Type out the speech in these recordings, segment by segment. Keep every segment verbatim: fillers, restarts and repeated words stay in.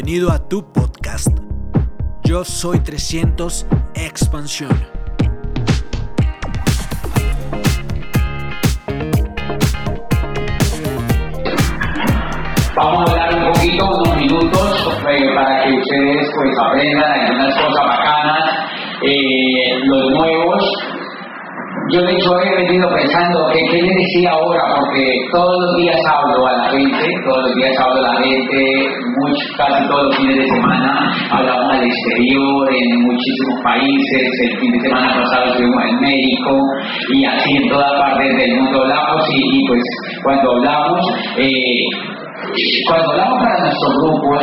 Bienvenido a tu podcast. Yo soy trescientos Expansión. Vamos a hablar un poquito, unos minutos, eh, para que ustedes pues aprendan algunas cosas bacanas, eh, los nuevos. Yo de hecho he venido pensando que qué les decía ahora, porque todos los días hablo a la gente, todos los días hablo a la gente, mucho, casi todos los fines de semana hablamos al exterior, en muchísimos países. El fin de semana pasado estuvimos en México y así en todas partes del mundo hablamos y, y pues cuando hablamos, eh, cuando hablamos para nuestros grupos,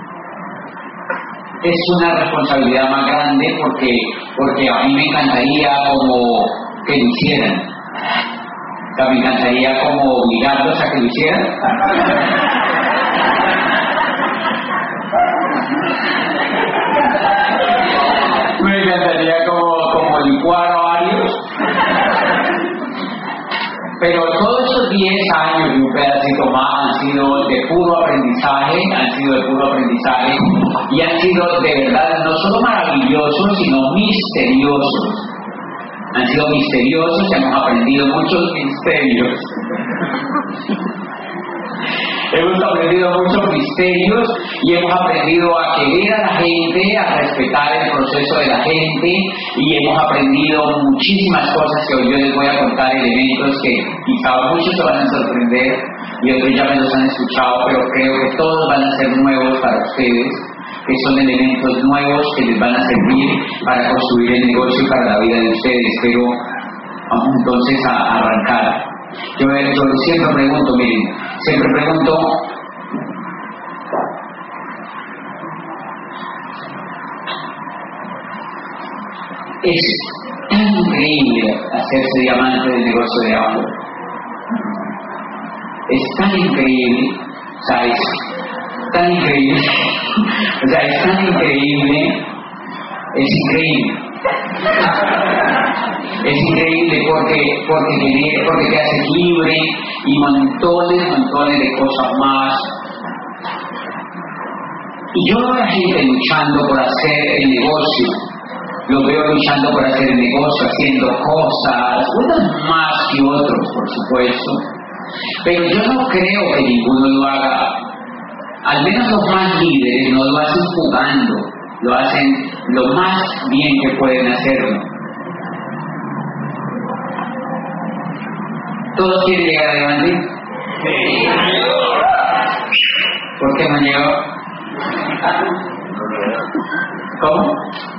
es una responsabilidad más grande porque, porque a mí me encantaría como que lo hicieran. O sea, me encantaría como obligarlos a que lo hicieran. Me encantaría como, como licuar a varios. Pero todos esos diez años y un pedacito más han sido de puro aprendizaje, han sido de puro aprendizaje y han sido de verdad no solo maravillosos, sino misteriosos. Han sido misteriosos, hemos aprendido muchos misterios. Hemos aprendido muchos misterios y hemos aprendido a querer a la gente, a respetar el proceso de la gente, y hemos aprendido muchísimas cosas que hoy yo les voy a contar, elementos que quizá muchos se van a sorprender y otros ya me los han escuchado, pero creo que todos van a ser nuevos para ustedes, que son elementos nuevos que les van a servir para construir el negocio y para la vida de ustedes. Pero vamos entonces a arrancar. Yo, yo siempre pregunto, miren, siempre pregunto, es tan increíble hacerse diamante del negocio de agua. Es tan increíble, ¿sabes? Tan increíble, o sea, es tan increíble, es increíble. Es increíble porque, porque, porque te haces libre y montones, montones de cosas más. Y yo veo a la gente luchando por hacer el negocio, los veo luchando por hacer el negocio, haciendo cosas, unos más que otros, por supuesto, pero yo no creo que ninguno lo haga. Al menos los más líderes no lo hacen jugando, lo hacen lo más bien que pueden hacerlo. ¿Todos quieren llegar adelante? Sí. ¿Por qué no han llegado? ¿Cómo?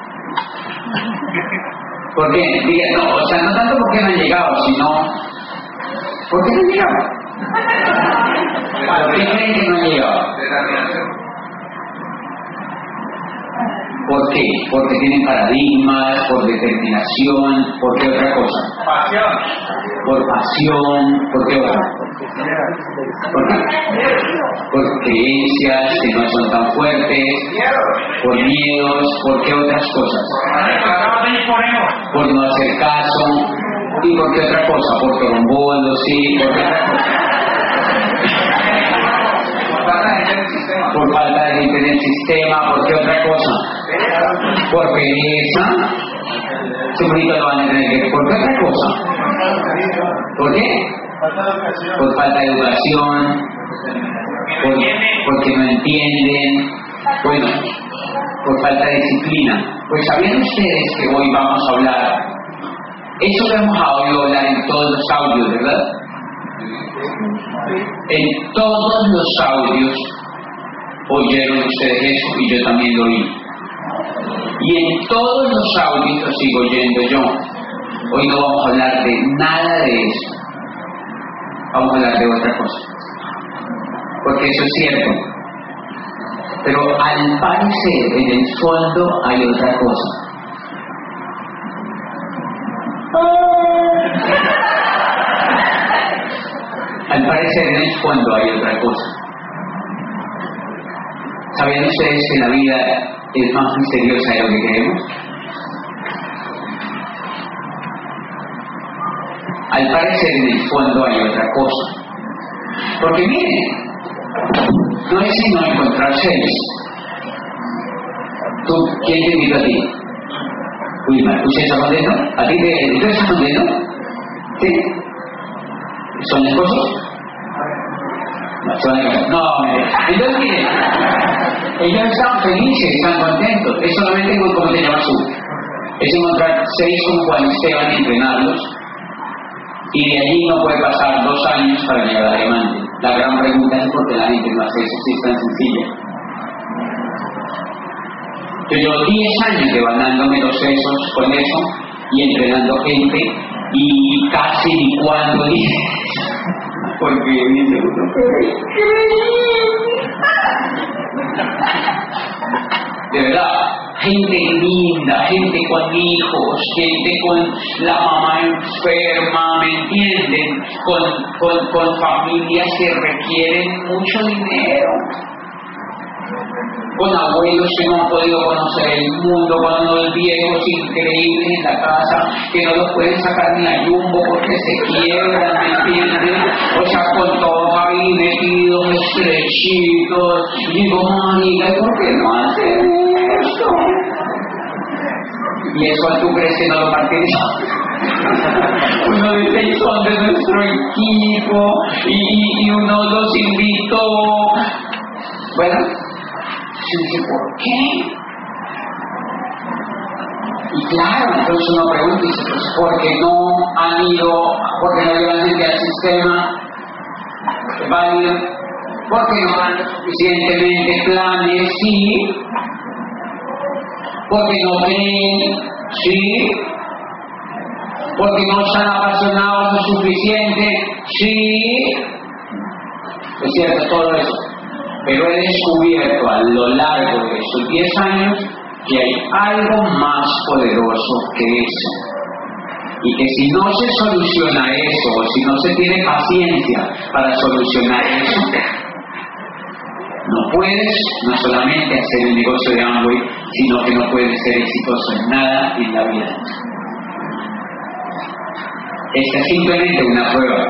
¿Por qué? Diga, no, o sea, no tanto por qué no han llegado, sino ¿por qué no han llegado? ¿Por qué creen que no han llegado? ¿Por qué? Porque tienen paradigmas, por determinación, ¿por qué otra cosa? Pasión. Por pasión, ¿por qué otra? ¿Por qué? Por creencias que no son tan fuertes, por miedos, ¿por qué otras cosas? Por no hacer caso, ¿y por qué otra cosa? Por trombolo, sí, ¿por qué otra cosa? Por falta de gente en el sistema, ¿por qué otra cosa? Por pereza, segurito lo van a tener que, ¿por qué otra cosa? ¿Por qué? Por falta de educación, por, porque no entienden, bueno, por falta de disciplina. Pues sabían ustedes que hoy vamos a hablar, eso lo hemos oído hablar en todos los audios, ¿verdad? En todos los audios oyeron ustedes eso y yo también lo oí. Y en todos los audios lo sigo oyendo yo. Hoy no vamos a hablar de nada de eso. Vamos a hablar de otra cosa. Porque eso es cierto. Pero al parecer, en el fondo hay otra cosa. Al parecer, en el fondo hay otra cosa. ¿Sabían ustedes que la vida es más misteriosa de lo que creemos? Al parecer, en el fondo hay otra cosa. Porque miren, no es sino encontrar seres. ¿Tú, ¿Quién te invitó a ti? Wilmar, ¿usted está contento? ¿A ti te, ¿tú estás contento? ¿Sí? ¿Son esposos? No, son esposos. No, entonces miren, ellos están felices, están contentos. Es solamente como te llamas tú. Es encontrar seis como Juan Esteban y entrenarlos. Y de allí no puede pasar dos años para llegar a diamante. La gran pregunta es por qué la gente no hace eso si es tan sencilla. Yo llevo diez años devanándome los sesos con eso y entrenando gente y casi ni cuando dice porque dice de verdad, gente linda, gente con hijos, gente con la mamá enferma, ¿me entienden? Con, con, con familias que requieren mucho dinero, con abuelos que no han podido conocer el mundo, con unos viejos increíbles en la casa que no los pueden sacar ni a Jumbo porque se quiebran, ¿me entienden? O sea, con todos ahí metidos, estrechitos. Y digo, marica, ¿por qué no hacen esto? Y eso tú crees que no lo martirizó. Uno de seis son de nuestro equipo y, y, y uno los invitó. Bueno, yo dije, ¿por qué? Y claro, entonces uno pregunta y dice, pues, ¿por qué no han ido, por qué no llevan gente al sistema válido? ¿Por qué no dan suficientemente planes? Sí. ¿Por qué no creen? Sí. ¿Por qué no están apasionados lo suficiente? Sí. Es cierto, todo eso. Pero he descubierto a lo largo de esos diez años que hay algo más poderoso que eso. Y que si no se soluciona eso, o si no se tiene paciencia para solucionar eso, no puedes no solamente hacer el negocio de Amway, sino que no puedes ser exitoso en nada en la vida. Esta es simplemente una prueba.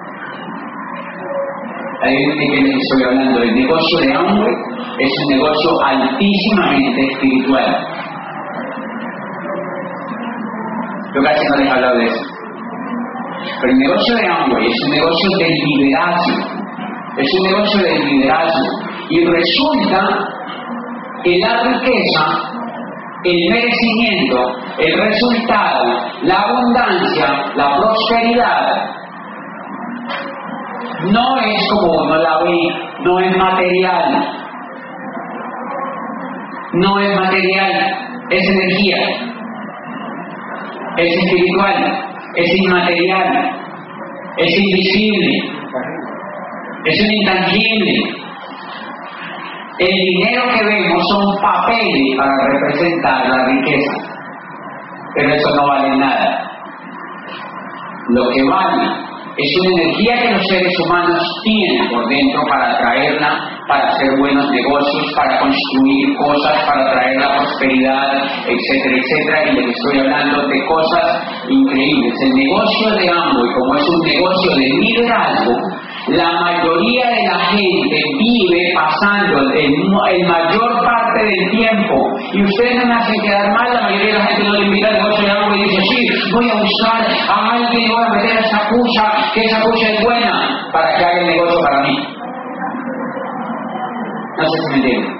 Ahí es de que les estoy hablando. El negocio de Amway es un negocio altísimamente espiritual. Yo casi no les he hablado de eso. Pero el negocio de Amway es un negocio de liderazgo. Es un negocio de liderazgo. Y resulta que la riqueza, el merecimiento, el resultado, la abundancia, la prosperidad, no es como uno la ve, no es material, no es material, es energía, es espiritual, es inmaterial, es invisible, es un intangible. El dinero que vemos son papeles para representar la riqueza, pero eso no vale nada. Lo que vale es una energía que los seres humanos tienen por dentro para atraerla, para hacer buenos negocios, para construir cosas, para traer la prosperidad, etcétera, etcétera. Y les estoy hablando de cosas increíbles. El negocio de Amway, como es un negocio de liderazgo, la mayoría de la gente vive pasando el, el mayor parte del tiempo, y ustedes no me hacen quedar mal. La mayoría de la gente no le invita al negocio de Amway y dice, sí, voy a buscar a alguien y voy a meter a esa pucha, que esa pucha es buena, para que haga el negocio para mí. No sé si me entienden.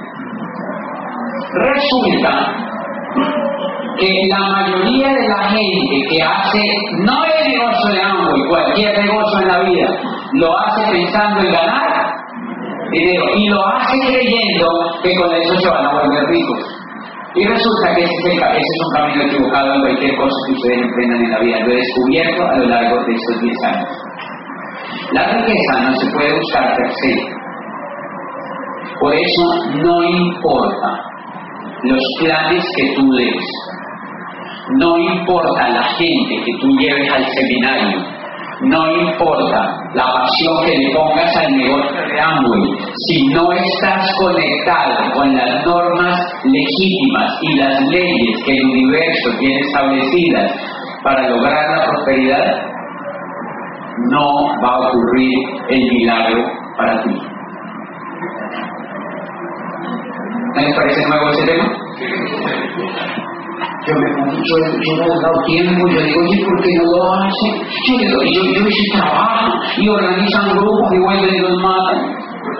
Resulta que la mayoría de la gente que hace, no el negocio de Amway, cualquier negocio en la vida, lo hace pensando en ganar dinero y lo hace creyendo que con eso se van a volver ricos. Y resulta que ese es, el, ese es un camino equivocado en cualquier cosa que ustedes emprendan en la vida. Lo he descubierto a lo largo de estos diez años. La riqueza no se puede buscar per se. Por eso no importa los planes que tú des, no importa la gente que tú lleves al seminario, no importa la pasión que le pongas al negocio de Amway, si no estás conectado con las normas legítimas y las leyes que el universo tiene establecidas para lograr la prosperidad, no va a ocurrir el milagro para ti. ¿No les parece nuevo ese tema? Yo me pongo, yo, yo no he dado tiempo, yo digo, ¿y por qué no lo hace? Yo digo, yo, yo hice trabajo y organizan grupos y vuelven y los matan.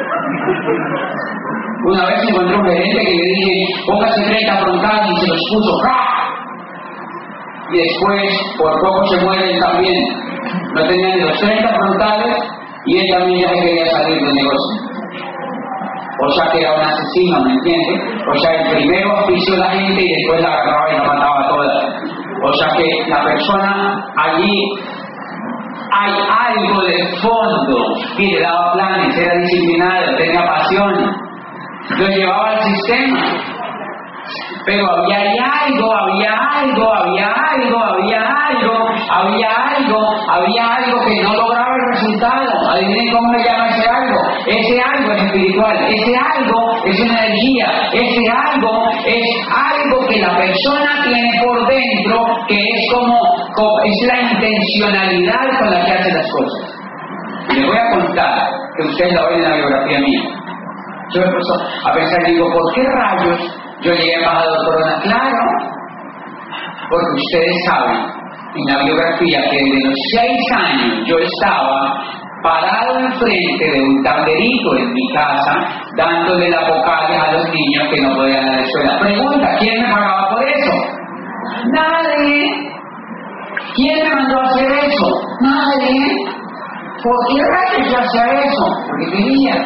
Una vez encontré un gerente que le dije, póngase treinta frontales y se los puso ¡ra! Y después, por poco se mueren también. No tenían ni los treinta frontales y él también ya se quería salir del negocio. O sea que era un asesino, ¿me entiendes? O sea, el primero auspició a la gente y después la agarraba y la mataba toda. O sea que la persona allí, hay algo de fondo, que le daba planes, era disciplinado, tenía pasión, lo llevaba al sistema. Pero había algo, había algo, había algo, había algo, había algo, había algo que no lograba el resultado. Adivinen cómo se llama ese algo. Ese algo es espiritual, ese algo es energía, ese algo es algo que la persona tiene por dentro, que es como, como es la intencionalidad con la que hace las cosas. Y les voy a contar, que ustedes la ven en la biografía mía. Yo me he puesto a pensar y digo, ¿por qué rayos yo llegué a embajador Corona? Claro, porque ustedes saben en la biografía que desde los seis años yo estaba parado enfrente de un tablerito en mi casa dándole las vocales a los niños que no podían ir a la escuela. Pregunta, ¿quién me pagaba por eso? Nadie. ¿Quién me mandó a hacer eso? Nadie. ¿Por qué rayos yo hacía eso? Porque quería.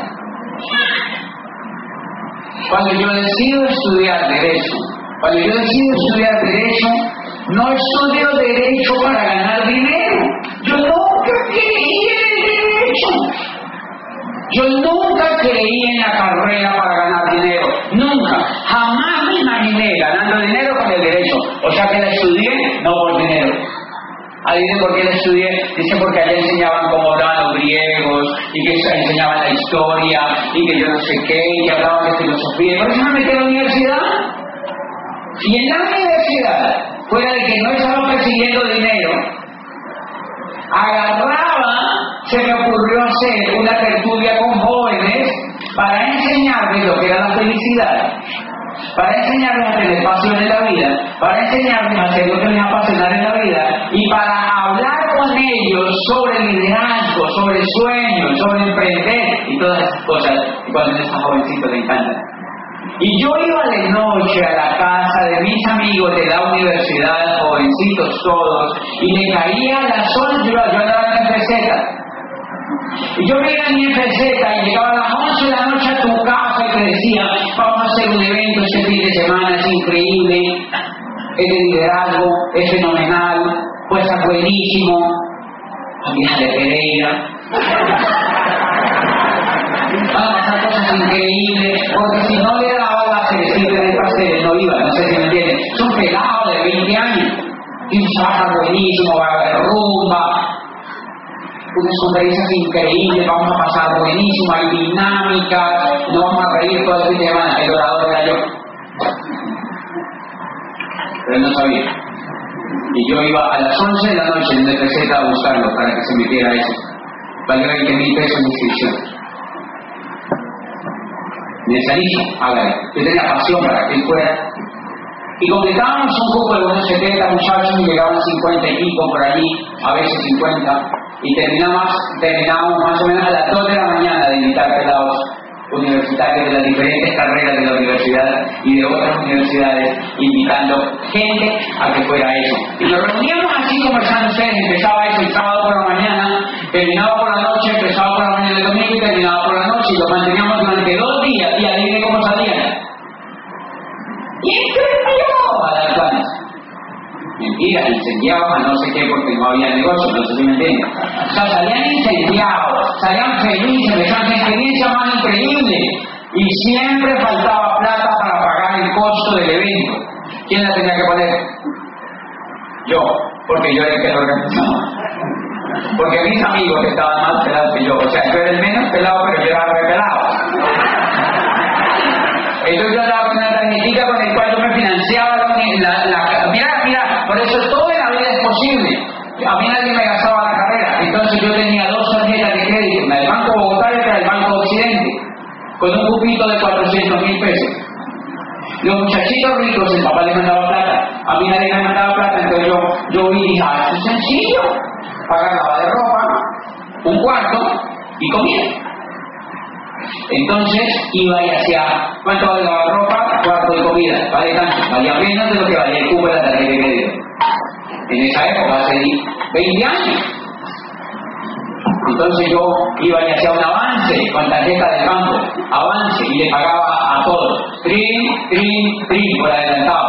Cuando yo decido estudiar Derecho, cuando yo decido estudiar Derecho, no estudio Derecho para ganar dinero. Yo nunca creí en el Derecho. Yo nunca creí en la carrera para ganar dinero. Nunca. Jamás me imaginé ganando dinero con el Derecho. O sea que la estudié no por dinero. Adivinen por qué la estudié. Dice porque allá enseñaban cómo hablaban los griegos, y que enseñaban la historia, y que yo no sé qué, y que hablaban de filosofía. Y por eso me metí a la universidad. Y en la universidad, fuera de que no estaba persiguiendo dinero, agarraba, se me ocurrió hacer una tertulia con jóvenes para enseñarles lo que era la felicidad, para enseñarles a tener pasión en la vida, para enseñarles a hacer lo que les apasiona en la vida y para hablar con ellos sobre liderazgo, sobre sueños, sobre emprender y todas esas cosas que cuando eres jovencito le encantan. Y yo iba de noche a la casa de mis amigos de la universidad, jovencitos todos, y me caía a las once, yo andaba en F Z. Y yo me iba en mi F Z y llegaba a las once de la noche a tu casa y te decía, vamos a hacer un evento este fin de semana, es increíble, es de liderazgo, es fenomenal, puede estar buenísimo, amigas de Pereira. Van a pasar cosas increíbles, porque si no le daba la cerecita del pastel, no iba, no sé si me entienden. Es un pelado de veinte años, y un sábado buenísimo, va a haber rumba, unas sonrisas increíbles, vamos a pasar buenísimo, hay dinámicas, nos vamos a reír todo el fin de semana. El orador era yo. Pero él no sabía. Y yo iba a las once de la noche en el F Z a buscarlo para que se metiera eso. Valió veinte mil pesos en inscripción. Me desalizo, hágale. Yo tenía pasión para que él fuera. Y completábamos un grupo de unos setenta muchachos y llegaban cincuenta y pico por allí, a veces cincuenta. Y terminamos, terminábamos más o menos a las dos de la mañana de invitar pelados universitarios de las diferentes carreras de la universidad y de otras universidades, invitando gente a que fuera eso. Y nos reuníamos así como están ustedes, empezaba eso el sábado por la mañana, terminaba por la noche, empezaba por la mañana del domingo y terminaba por la noche, y lo manteníamos durante dos días, y adivinen cómo salían. ¡Incendió! A dar planes. Mentira, incendiados a no sé qué porque no había negocio, no sé si me entienden. O sea, salían incendiados, salían felices, les dan experiencia más increíble. Y siempre faltaba plata para pagar el costo del evento. ¿Quién la tenía que poner? Yo, porque yo era el que lo organizaba. Porque mis amigos estaban más pelados que yo. O sea, yo era el menos pelado, pero yo era re pelado. Entonces yo andaba con una tarjetita con el cual yo me financiaba la, la, la, mira, mira, por eso todo en la vida es posible. A mí nadie me gastaba la carrera, entonces yo tenía dos tarjetas de crédito, una del Banco Bogotá y otra del Banco Occidente, con un cupito de cuatrocientos mil pesos. Los muchachitos ricos, el papá les mandaba plata, a mí nadie me mandaba plata, entonces yo, yo vi y dije, ah, esto es sencillo, pagar lavada de ropa, un cuarto y comida. Entonces iba y hacía, ¿cuánto vale lavar ropa? Cuarto y comida, vale tanto, valía menos de lo que valía el cubo de la tarjeta de crédito. En esa época, hace veinte años. Entonces yo iba y hacía un avance con tarjeta del banco, avance, y le pagaba a todos, trin, trin, trin, por adelantado.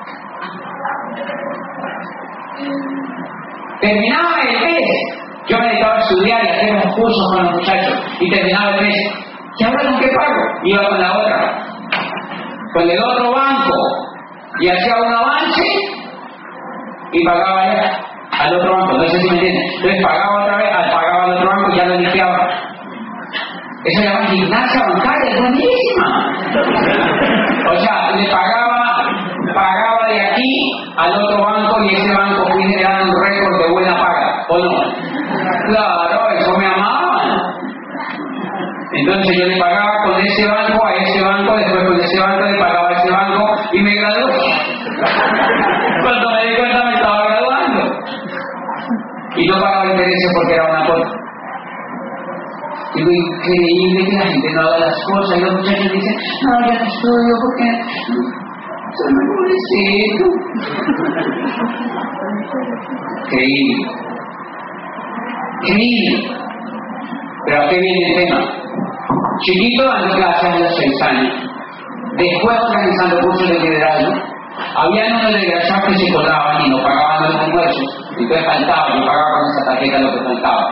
Terminaba el mes, yo me dedicaba a estudiar y a hacer unos cursos con los muchachos, y terminaba el mes. ¿Y ahora con qué pago? Iba con la otra, con el otro banco, y hacía un avance y pagaba ya al otro banco, no sé si me entienden. Entonces pagaba otra vez, al pagaba al otro banco y ya lo limpiaba. Eso se llama gimnasia bancaria, es buenísima. O sea, le pagaba, pagaba de aquí al otro banco y ese banco fue generando un récord de buena paga, ¿o no? Claro, eso me amaban. Entonces yo le pagaba con ese banco a ese banco, después con ese banco le pagaba a ese banco y me gradué. Cuando me di cuenta me estaba graduando. Y no pagaba intereses porque era una cosa. Digo, increíble que la gente no haga las cosas. Y los muchachos dicen, no, yo no estudio porque soy muy pobrecito. Increíble. Increíble. Pero ¿a qué viene el tema? Chiquito dando clases a los seis años. Después organizando cursos de liderazgo. Había unos desgraciados que se cobraban y no pagaban los almuerzos. Entonces faltaba, yo pagaba con esa tarjeta lo que faltaba.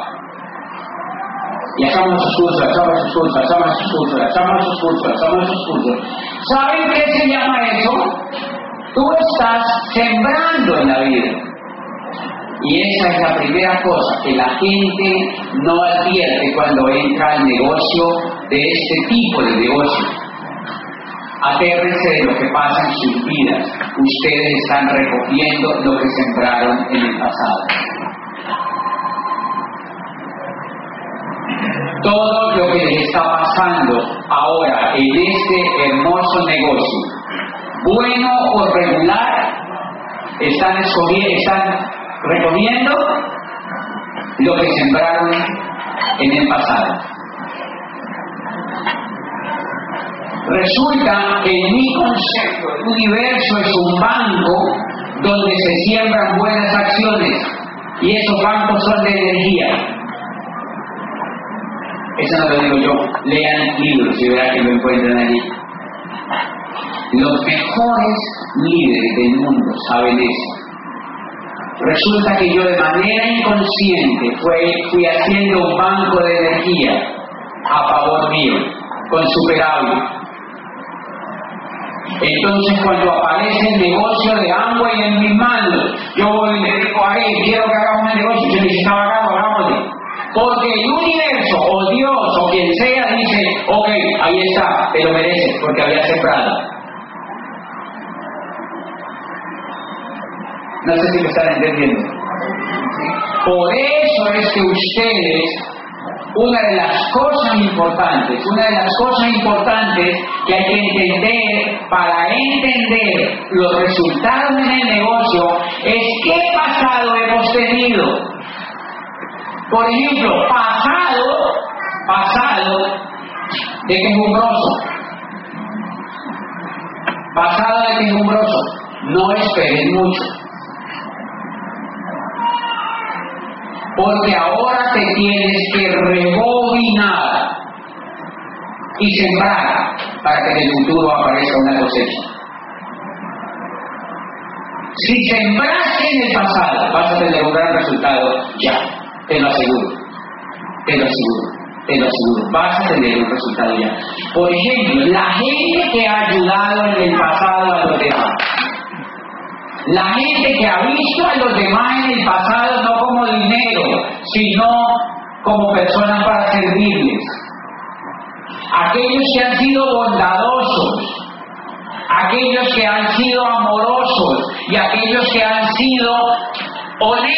Y hacíamos esos cursos, hacíamos esos cursos, hacíamos esos cursos, hacíamos esos cursos, hacíamos esos cursos. ¿Saben qué se llama eso? Tú estás sembrando en la vida. Y esa es la primera cosa que la gente no advierte cuando entra al negocio de este tipo de negocio. Atérrense de lo que pasa en sus vidas. Ustedes están recogiendo lo que sembraron en el pasado. Todo lo que les está pasando ahora en este hermoso negocio, bueno o regular, están escogiendo, están recogiendo lo que sembraron en el pasado. Resulta que en mi concepto el universo es un banco donde se siembran buenas acciones y esos bancos son de energía. Eso no lo digo yo, lean libros y verán que lo encuentran allí. Los mejores líderes del mundo saben eso. Resulta que yo de manera inconsciente fui, fui haciendo un banco de energía a favor mío, con superávit. Entonces cuando aparece el negocio de Amway en mis manos, yo voy y le digo, hey, quiero que hagamos el negocio, y se me dice, está bacano, hagámosle. Porque el universo, o Dios, o quien sea, dice, ok, ahí está, te lo mereces, porque había sembrado. No sé si me están entendiendo. Por eso es que ustedes, una de las cosas importantes, una de las cosas importantes que hay que entender para entender los resultados en el negocio es qué pasado hemos tenido. Por ejemplo, pasado, pasado de quejumbroso. Pasado de quejumbroso. No esperen mucho. Porque ahora te tienes que rebobinar y sembrar para que en el futuro aparezca una cosecha. Si sembraste en el pasado, vas a tener un gran resultado ya, te lo aseguro, te lo aseguro, te lo aseguro, vas a tener un resultado ya. Por ejemplo, la gente que ha ayudado en el pasado a los demás, la gente que ha visto a los demás en el pasado no como dinero, sino como personas para servirles. Aquellos que han sido bondadosos, aquellos que han sido amorosos y aquellos que han sido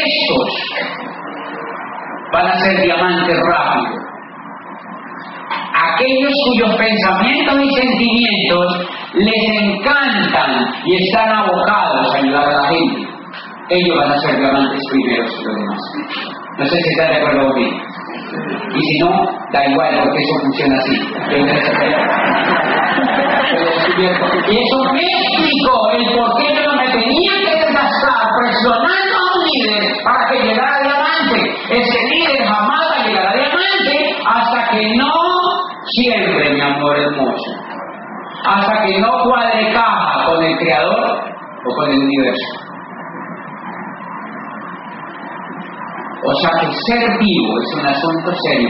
honestos van a ser diamantes rápidos. aquellos cuyos pensamientos y sentimientos les encantan y están abocados a ayudar a la gente, ellos van a ser diamantes primeros que los demás. No sé si están de acuerdo conmigo. Y si no, da igual, porque eso funciona así. Y eso me explicó el por qué yo no me tenía que desgastar presionando a un líder para que llegara a diamante. Ese líder jamás va a llegar a diamante hasta que no siempre, mi amor hermoso, hasta que no cuadre caja con el Creador o con el universo. O sea que ser vivo es un asunto serio,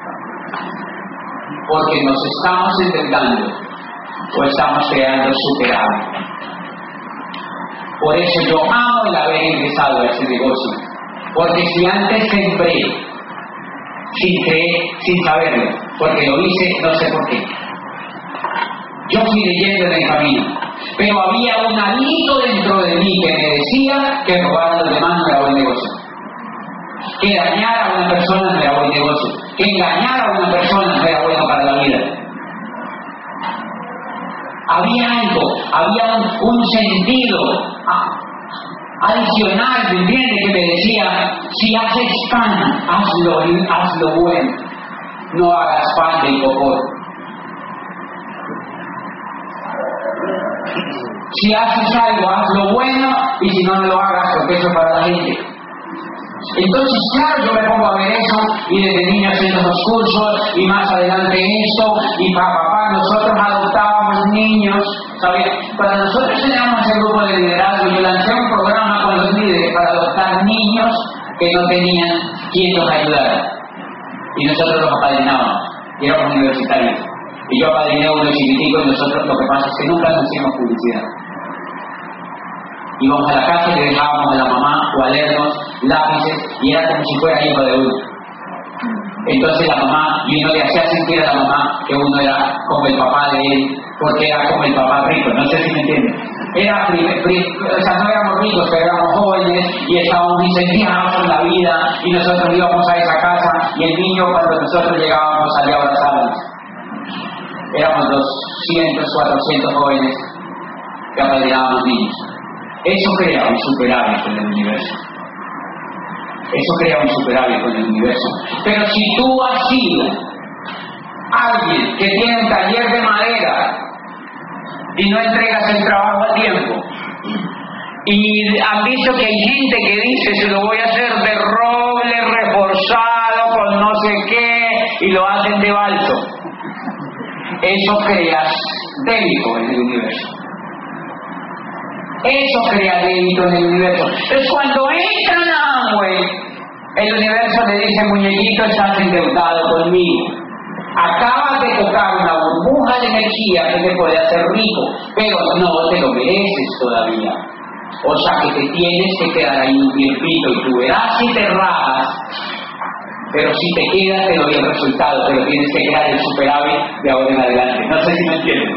porque nos estamos endeudando o estamos creando superávit. Por eso yo amo el haber ingresado a ese negocio, porque si antes sembré sin creer, sin saberlo, porque lo hice no sé por qué, yo fui leyendo en el camino, pero había un alito dentro de mí que me decía que robar a los demás no era buen negocio, que dañar a una persona no era buen negocio, que engañar a una persona no era bueno para la vida. Había algo, había un, un sentido adicional, ¿me entiendes? Que me decía, si haces pan, hazlo, hazlo bueno, no hagas pan de cocor. Si haces algo, hazlo bueno, y si no, no lo hagas, porque eso es para la gente. Entonces, claro, yo me pongo a ver eso, y desde niño haciendo los cursos, y más adelante esto, y para papá, nosotros adoptábamos niños, ¿sabes? Cuando nosotros teníamos ese grupo de liderazgo, yo lancé un programa con los líderes para adoptar niños que no tenían quien los ayudara, y nosotros los apadrinábamos, y éramos universitarios, y yo apadriné uno chiquitico, y nosotros lo que pasa es que nunca nos hicimos publicidad. Íbamos a la casa y le dejábamos a la mamá cuadernos, lápices, y era como si fuera hijo de uno. Entonces la mamá, y uno le hacía sentir a la mamá que uno era como el papá de él, porque era como el papá rico, no sé si me entienden. Era, o sea, no éramos ricos, pero éramos jóvenes y estábamos incendiados con la vida, y nosotros íbamos a esa casa, y el niño cuando nosotros llegábamos salía a abrazarnos. Éramos doscientos, cuatrocientos jóvenes que apadrinábamos niños. Eso crea un superávit en el universo. Eso crea un superávit en el universo. Pero si tú has sido alguien que tiene un taller de madera y no entregas el trabajo a tiempo, y han visto que hay gente que dice, se lo voy a hacer de roble reforzado con no sé qué, y lo hacen de balso, eso crea débito en el universo. Eso crea débito en el universo. Entonces, cuando entran a Amway, el universo le dice, muñequito, estás endeudado conmigo. Acabas de tocar una burbuja de energía que te puede hacer rico, pero no te lo mereces todavía. O sea que te tienes que quedar ahí un tiempito, y tú verás si te rajas, pero si te quedas te doy el resultado, pero tienes que crear el superávit de ahora en adelante. No sé si me entienden.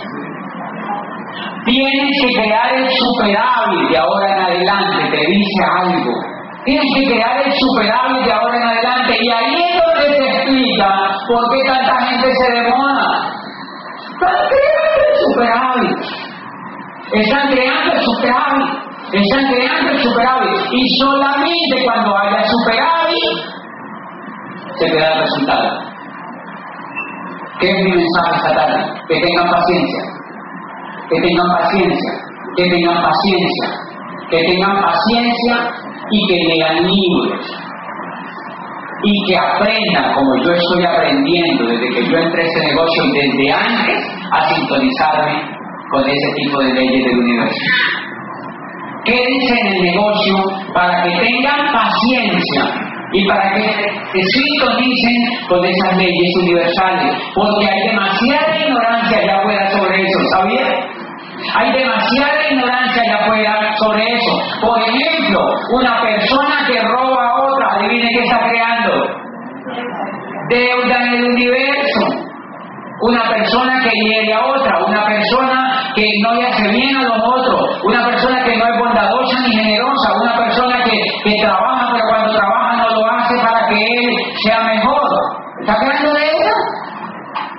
Tienes que crear el superávit de ahora en adelante, te dice algo. Tienes que crear el superávit de ahora en adelante, y ahí es donde se explica por qué tanta gente se demora. Están creando el superávit. Están creando el superávit. Están creando el superávit. Y solamente cuando haya superávit se te da el resultado. ¿Qué es mi mensaje esta tarde? Que tengan paciencia. Que tengan paciencia, que tengan paciencia, que tengan paciencia y que lean libros y que aprendan, como yo estoy aprendiendo desde que yo entré a este negocio y desde antes, a sintonizarme con ese tipo de leyes del universo. Quédense en el negocio para que tengan paciencia y para que se sintonicen con esas leyes universales, porque hay demasiada ignorancia allá afuera sobre eso, ¿sabía? Hay demasiada ignorancia allá afuera sobre eso. Por ejemplo, una persona que roba a otra, adivine qué está creando. Deuda en el universo. Una persona que hiere a otra, una persona que no le hace bien a los otros, una persona que no es bondadosa ni generosa, una persona que, que trabaja, pero cuando trabaja no lo hace para que él sea mejor. ¿Está creando deuda?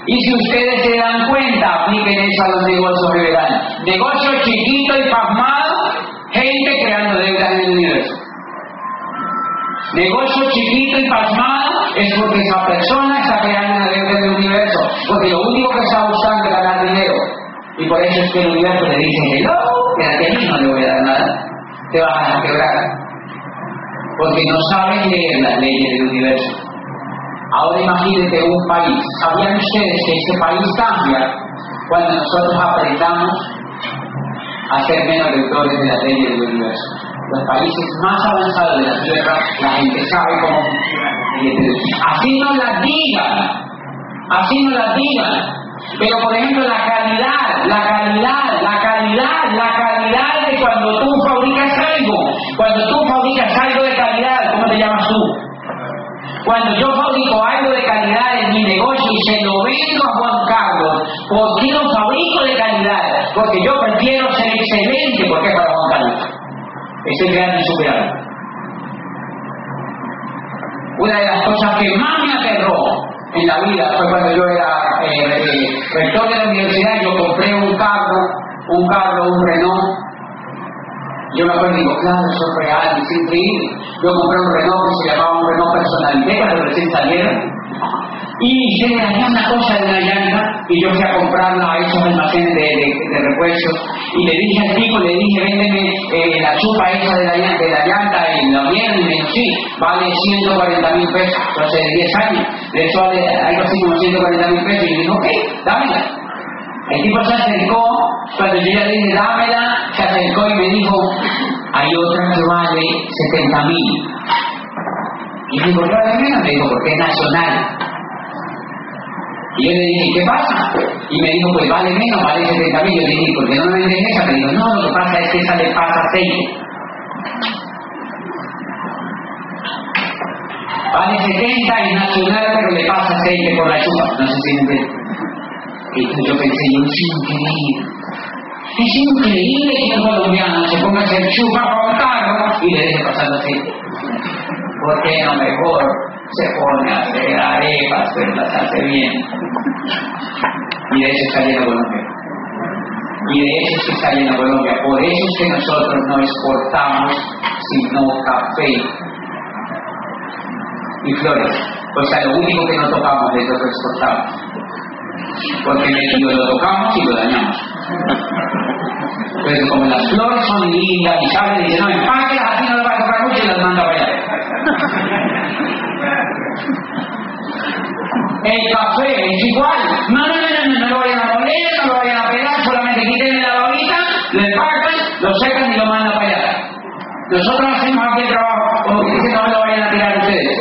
Y si ustedes se dan cuenta, apliquen eso a los negocios y verán. Negocio chiquito y pasmado, gente creando deudas en el universo. Negocio chiquito y pasmado es porque esa persona está creando una deuda en el universo. Porque lo único que está buscando es ganar dinero. Y por eso es que el universo le dice, hello, quédate aquí, no le voy a dar nada. Te vas a quebrar. Porque no sabes leer las leyes del universo. Ahora imagínense un país. ¿Sabían ustedes que este país cambia cuando nosotros aprendamos a ser menos deudores de las leyes del universo? Los países más avanzados de la Tierra, la gente sabe cómo funciona. Así no las digan, así no las digan. Pero por ejemplo la calidad, la calidad, la calidad, la calidad de cuando tú fabricas algo, cuando tú fabricas algo de calidad, ¿cómo te llamas tú? Cuando yo fabrico algo de calidad en mi negocio y se lo vendo a Juan Carlos, ¿por qué lo fabrico de calidad? Porque yo prefiero ser excelente porque es para Juan Carlos. Estoy creando insuperable. Una de las cosas que más me aterró en la vida fue cuando yo era eh, eh, rector de la universidad. Yo compré un carro, un carro, un Renault. Yo me acuerdo y digo, claro, eso es real, es increíble. Yo compré un Renault que se llamaba un Renault Personalité cuando recién salieron. Y se le dañó una cosa de una llanta y yo fui a comprarla a esos almacenes de, de, de repuestos. Y le dije al tipo, le dije, véndeme eh, la chupa esa de la, de la llanta y la vieron y me dijo, sí, vale ciento cuarenta mil pesos, hace diez años. De hecho vale algo así como ciento cuarenta mil pesos. Y yo dije, ok, dámela. El tipo se acercó, cuando yo ya le dije, dámela, se acercó y me dijo, hay otra que vale setenta mil. Y yo dije, ¿por qué vale menos? Me dijo, porque es nacional. Y yo le dije, ¿qué pasa? Y me dijo, pues vale menos, vale setenta mil. Yo le dije, ¿por qué no me venden esa? Me dijo, no, lo que pasa es que esa le pasa aceite. Vale setenta y nacional, pero le pasa aceite por la chupa. No sé si me entienden. Y yo pensé, yo, es increíble. Es increíble que un colombiano se ponga a hacer chupa para un carro y le deje pasar aceite. ¿Por qué no mejor se pone a hacer arepas, pero las hace bien? Y de eso está lleno Colombia. Y de eso es que está lleno Colombia. Por eso es que nosotros no exportamos sino café y flores. O sea, lo único que no tocamos es lo que exportamos. Porque medio lo tocamos y lo dañamos. Entonces, como las flores son lindas y saben, dicen, no, empáquelas, así no lo va a tocar mucho y las manda para allá. El café es igual. No, no, no, no, no, no lo vayan a poner, no lo vayan a pegar, solamente quiten la babita, lo empacan, lo secan y lo mandan para allá. Nosotros hacemos aquí el trabajo, como que dicen, no me lo vayan a tirar ustedes.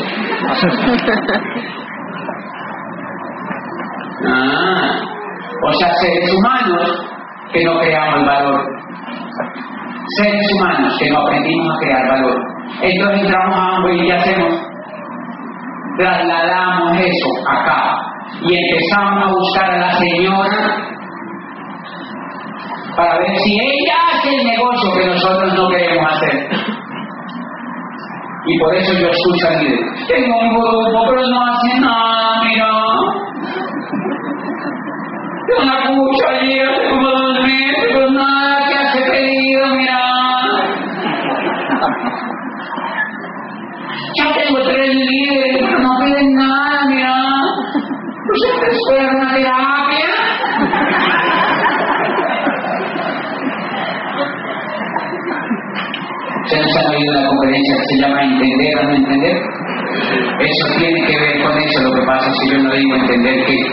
Ah, o sea, seres humanos que no creamos valor. Seres humanos que no aprendimos a crear valor. Entonces entramos a Amway y ¿qué hacemos? Trasladamos eso acá y empezamos a buscar a la señora para ver si ella hace el negocio que nosotros no queremos hacer. Y por eso yo escucho al líder. Tengo un grupo, pero no hace nada, mira. Yo la escucho allí hace como dos meses, pero nada que hace pedido, mira. Ya tengo tres líderes, pero no piden nada, mira. ¿No se te espera una terapia? ¿Ustedes han oído una conferencia que se llama Entender o no entender? Eso tiene que ver con eso. Lo que pasa es que yo no digo entender que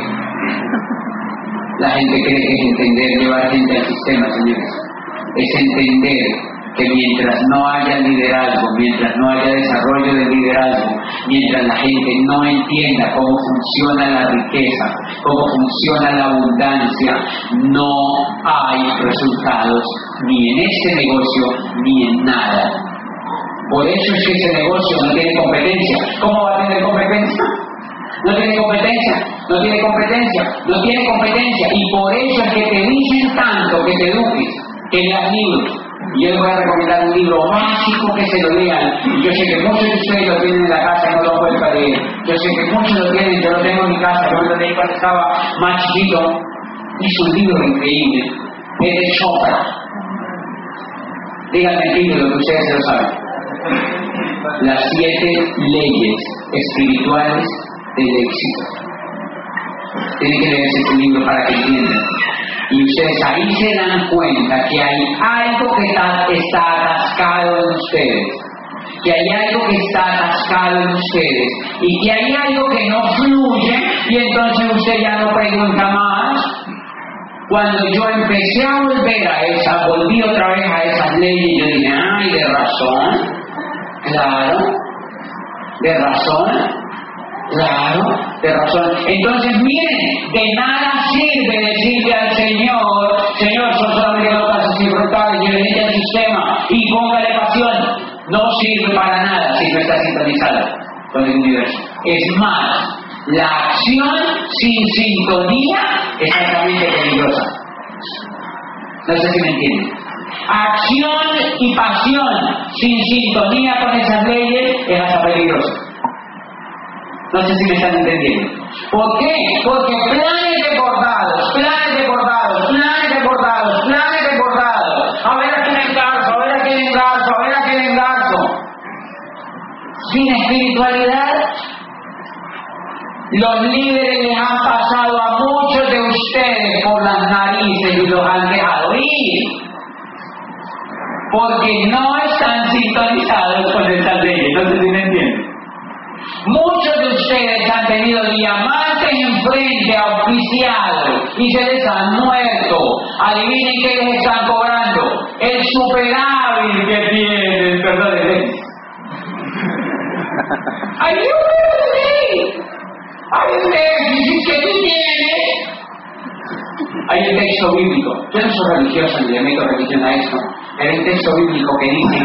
la gente cree que es entender llevar gente al sistema, señores. Es entender que mientras no haya liderazgo, mientras no haya desarrollo de liderazgo, mientras la gente no entienda cómo funciona la riqueza, cómo funciona la abundancia, no hay resultados ni en este negocio ni en nada. Por eso es que ese negocio no tiene competencia. ¿Cómo va a tener competencia? No tiene competencia, no tiene competencia, no tiene competencia. Y por eso es que te dicen tanto que te eduques, que leas libros, Y yo les voy a recomendar un libro básico que se lo lean. Y yo sé que muchos de ustedes lo tienen en la casa y no lo han vuelto a leer. Yo sé que muchos lo tienen, yo lo tengo en mi casa, yo lo leí cuando estaba más chiquito. Es un libro increíble. Es de Chopra. Díganme el título, que ustedes se lo saben. Las siete leyes espirituales del éxito. Tienen que leerse este libro para que entiendan. Y ustedes ahí se dan cuenta que hay algo que está, está atascado en ustedes, que hay algo que está atascado en ustedes, y que hay algo que no fluye, y entonces usted ya no pregunta más. Cuando yo empecé a volver a esa, volví otra vez a esas leyes, yo dije, ay, de razón, claro, de razón. Claro, de razón. Entonces, miren, de nada sirve decirle al Señor, Señor, son solamente dos pasos infrontables, yo le dije al sistema y póngale pasión. No sirve para nada si no está sintonizada con el universo. Es más, la acción sin sintonía es altamente peligrosa. No sé si me entienden. Acción y pasión sin sintonía con esas leyes es hasta peligrosa. No sé si me están entendiendo. ¿Por qué? Porque planes desbordados, planes desbordados, planes desbordados, planes desbordados. A ver a quién engarzo, a ver a quién engarzo, a ver a quién engarzo. Sin espiritualidad, los líderes les han pasado a muchos de ustedes por las narices y los han dejado ir. Porque no están sintonizados con estas leyes. No sé si me entienden. Muchos de ustedes han tenido diamantes enfrente a oficiales y se les han muerto. Adivinen qué les están cobrando. El superávit que tienen, perdón, ayúdenme. Hay un déficit que tú tienes. Hay un texto bíblico. Yo no soy religioso ni le meto religión a esto. Pero hay un texto bíblico que dice: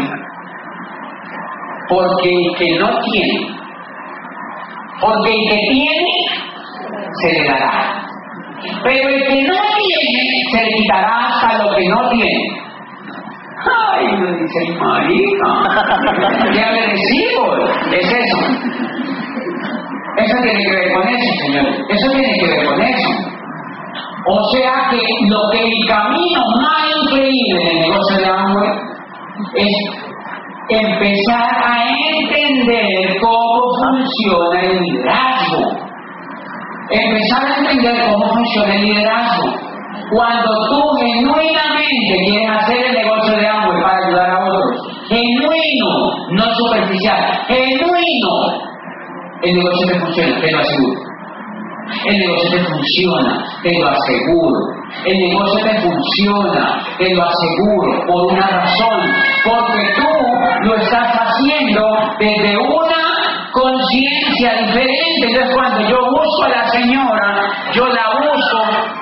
porque el que no tiene, porque el que tiene, se le dará. Pero el que no tiene, se le quitará hasta lo que no tiene. Ay, lo dice marica. ¿Qué agradecido? Es eso. Eso tiene que ver con eso, señores. Eso tiene que ver con eso. O sea que lo que el camino más increíble del negocio de Amway es empezar a entender cómo funciona el liderazgo. Empezar a entender cómo funciona el liderazgo. Cuando tú genuinamente quieres hacer el negocio de Amway para ayudar a otros, genuino, no superficial, genuino, el negocio te funciona, te lo aseguro. El negocio te funciona, te lo aseguro. El negocio te funciona, te lo aseguro, por una razón, porque tú lo estás haciendo desde una conciencia diferente. Entonces, cuando yo busco a la señora, yo la busco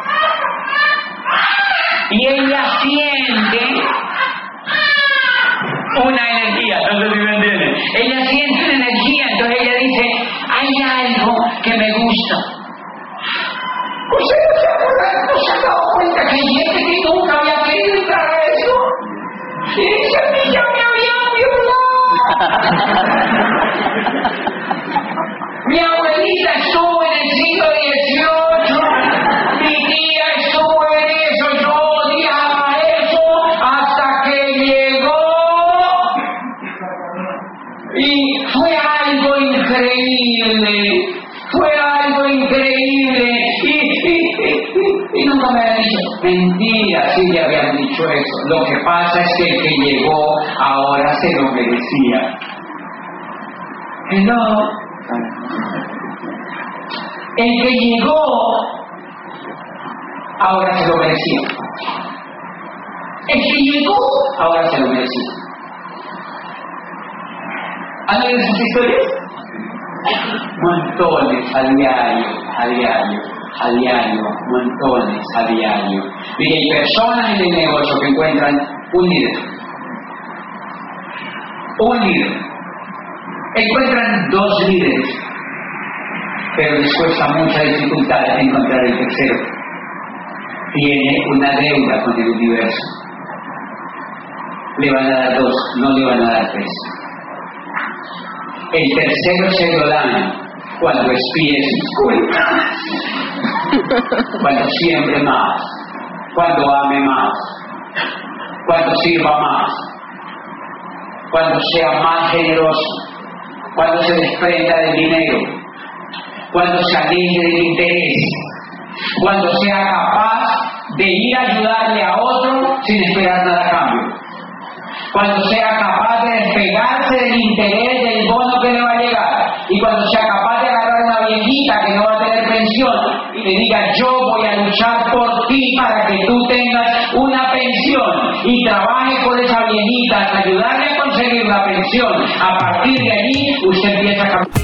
y ella siente una energía. No sé si me entienden. Ella siente una energía, entonces ella dice: hay algo que me gusta. ¿Usted no se acuerda? ¿No se ha dado cuenta que hay gente que nunca había querido entrar a eso? Y dice: a mí ya me habían violado. Mi abuelita estuvo en el siglo dieciocho, mi tía estuvo en eso, yo odiaba eso hasta que llegó y fue algo increíble, fue algo increíble y, y, y, y nunca me habían dicho. Mentira, sí le habían dicho eso. Lo que pasa es que el que llegó ahora se lo merecía. Hello. El que llegó ahora se lo merecía. El que llegó ahora se lo merecía. ¿Han oído esas historias? Montones a diario, a diario, a diario, montones a diario. Mire, hay personas en el negocio que encuentran un líder. Un líder. Encuentran dos líderes, pero les cuesta mucha dificultad encontrar el tercero. Tiene una deuda con el universo. le van a dar dos, no le van a dar tres. El tercero se lo dan cuando expíe sus culpas, cuando siembre más, cuando ame más, cuando sirva más, cuando sea más generoso, cuando se desprenda del dinero, cuando se aleje del interés, cuando sea capaz de ir a ayudarle a otro sin esperar nada a cambio, cuando sea capaz de despegarse del interés del bono que le va a llegar, y cuando sea capaz de agarrar a una viejita que no va a tener pensión y le diga: yo voy a luchar por ti para que tú tengas una pensión, y trabaje con esa viejita hasta ayudarle a conseguir la pensión. A partir de allí usted empieza a cambiar.